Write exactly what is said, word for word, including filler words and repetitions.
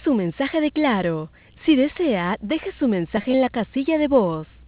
su mensaje de Claro. Si desea, deje su mensaje en la casilla de voz.